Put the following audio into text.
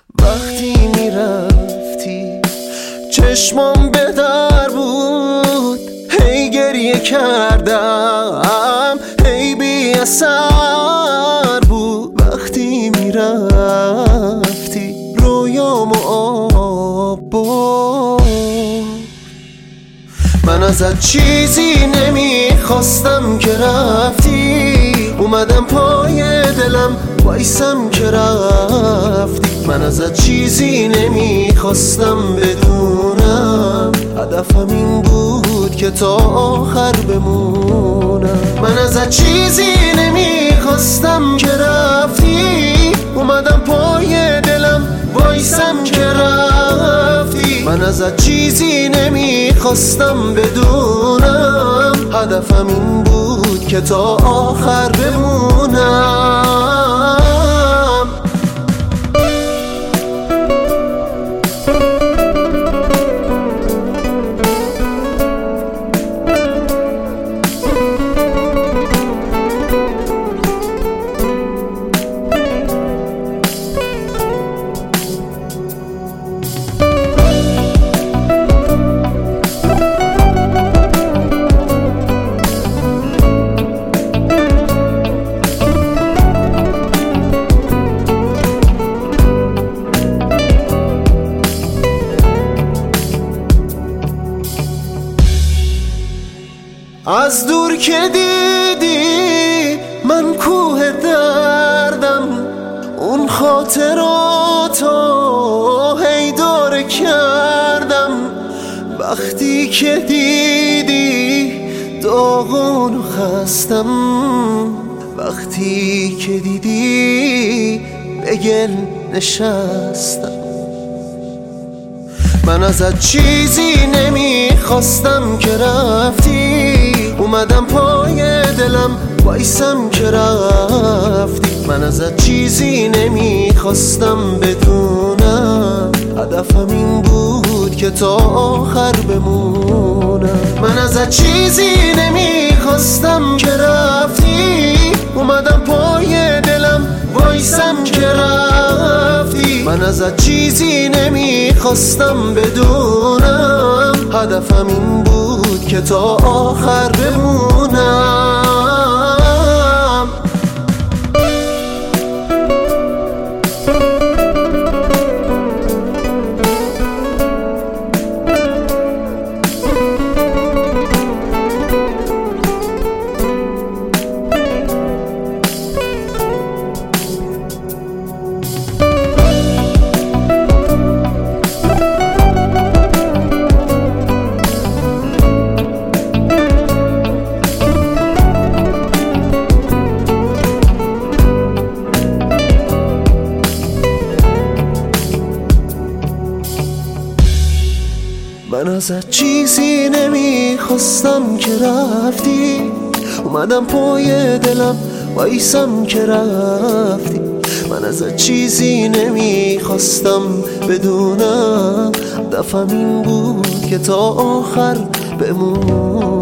وقتی میرفتی چشمام به در بود، هی گریه کردم، هی بی اثر بود. وقتی میرفتی رویامو آب برد. من ازت چیزی نمیخواستم که رفتی، اومدم پای دلم وایسم که رفتی. من ازت چیزی نمیخواستم بدونم، هدفم این بود که تا آخر بمونم. من ازت چیزی نمیخواستم که رفتی، اومدم پای دلم وایسم که رفتی. من ازت چیزی نمیخواستم بدونم، هدفم این بود که تا آخر بمونم. از دور که دیدی من کوه دردم، اون خاطراتو هی دور کردم. وقتی که دیدی داغون و خستم، وقتی که دیدی به گل نشستم. من ازت چیزی نمیخواستم که رفتی، اومدم پای دلم وایسم که رفتی. من ازت چیزی نمیخواستم بدونم، هدفم این بود که تا آخر بمونم. من ازت چیزی نمیخواستم که رفتی، اومدم پای دلم وایسم که رفتی. من ازت چیزی نمیخواستم بدونم، هدفم این بود که تا آخر بمونم. من ازت چیزی نمیخواستم که رفتی، اومدم پای دلم وایسم که رفتی. من ازت چیزی نمیخواستم بدونم، هدفم این بود که تا آخر بمونم.